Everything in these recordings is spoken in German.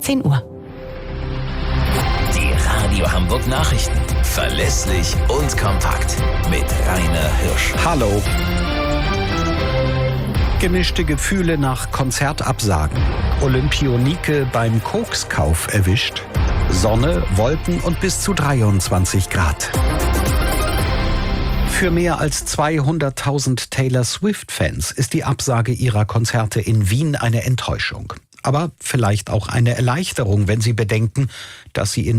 10 Uhr. Die Radio Hamburg Nachrichten. Verlässlich und kompakt. Mit Rainer Hirsch. Hallo. Gemischte Gefühle nach Konzertabsagen. Olympionike beim Kokskauf erwischt. Sonne, Wolken und bis zu 23 Grad. Für mehr als 200.000 Taylor Swift-Fans ist die Absage ihrer Konzerte in Wien eine Enttäuschung. Aber vielleicht auch eine Erleichterung, wenn sie bedenken, dass sie in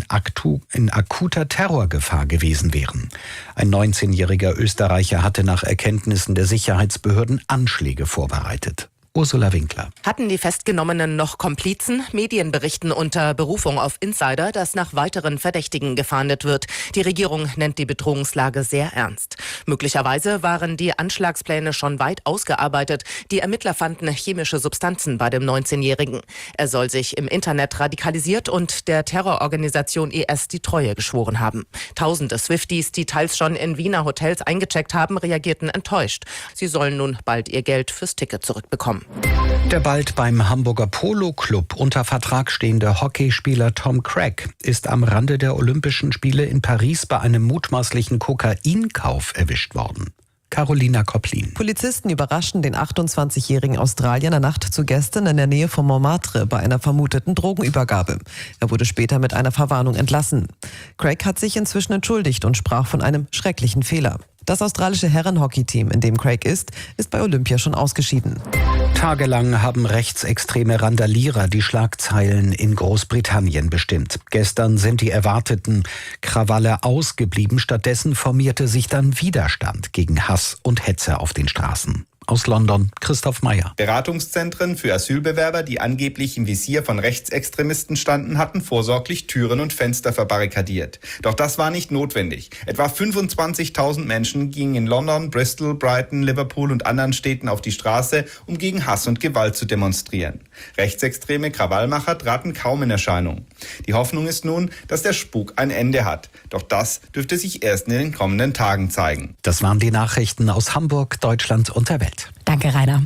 akuter Terrorgefahr gewesen wären. Ein 19-jähriger Österreicher hatte nach Erkenntnissen der Sicherheitsbehörden Anschläge vorbereitet. Ursula Winkler. Hatten die Festgenommenen noch Komplizen? Medien berichten unter Berufung auf Insider, dass nach weiteren Verdächtigen gefahndet wird. Die Regierung nennt die Bedrohungslage sehr ernst. Möglicherweise waren die Anschlagspläne schon weit ausgearbeitet. Die Ermittler fanden chemische Substanzen bei dem 19-Jährigen. Er soll sich im Internet radikalisiert und der Terrororganisation IS die Treue geschworen haben. Tausende Swifties, die teils schon in Wiener Hotels eingecheckt haben, reagierten enttäuscht. Sie sollen nun bald ihr Geld fürs Ticket zurückbekommen. Der bald beim Hamburger Polo Club unter Vertrag stehende Hockeyspieler Tom Craig ist am Rande der Olympischen Spiele in Paris bei einem mutmaßlichen Kokainkauf erwischt worden. Carolina Kopplin. Polizisten überraschten den 28-jährigen Australier in der Nacht zu gestern in der Nähe von Montmartre bei einer vermuteten Drogenübergabe. Er wurde später mit einer Verwarnung entlassen. Craig hat sich inzwischen entschuldigt und sprach von einem schrecklichen Fehler. Das australische Herrenhockey-Team, in dem Craig ist bei Olympia schon ausgeschieden. Tagelang haben rechtsextreme Randalierer die Schlagzeilen in Großbritannien bestimmt. Gestern sind die erwarteten Krawalle ausgeblieben. Stattdessen formierte sich dann Widerstand gegen Hass und Hetze auf den Straßen. Aus London, Christoph Meyer. Beratungszentren für Asylbewerber, die angeblich im Visier von Rechtsextremisten standen, hatten vorsorglich Türen und Fenster verbarrikadiert. Doch das war nicht notwendig. Etwa 25.000 Menschen gingen in London, Bristol, Brighton, Liverpool und anderen Städten auf die Straße, um gegen Hass und Gewalt zu demonstrieren. Rechtsextreme Krawallmacher traten kaum in Erscheinung. Die Hoffnung ist nun, dass der Spuk ein Ende hat. Doch das dürfte sich erst in den kommenden Tagen zeigen. Das waren die Nachrichten aus Hamburg, Deutschland und der Welt. Danke, Rainer.